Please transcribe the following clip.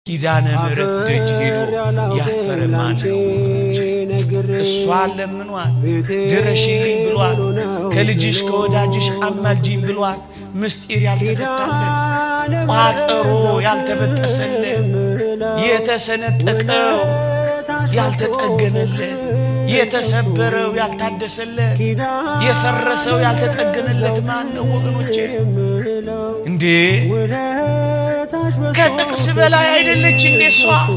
ኪዳነ ምሕረት ደጅ ሄዶ ያፈረ ማን ነው እሷን ለምኗት ድረሽልኝ ብሏት ከልጅሽ ከወዳጅሽ አማልጂኝ ብሏት ምስጢር ያልተፈታለት ቋጠሮ ያልተበጠሰለት የተሰነጠቀው ያልተጠገነለት የተሰበረው ያልታደሰለት የፈረሰው ያልተጠገነለት ማን ነው ወገኖቼ እንዴ ከጥቅስ በላይ አይደለች እንዴ እሷ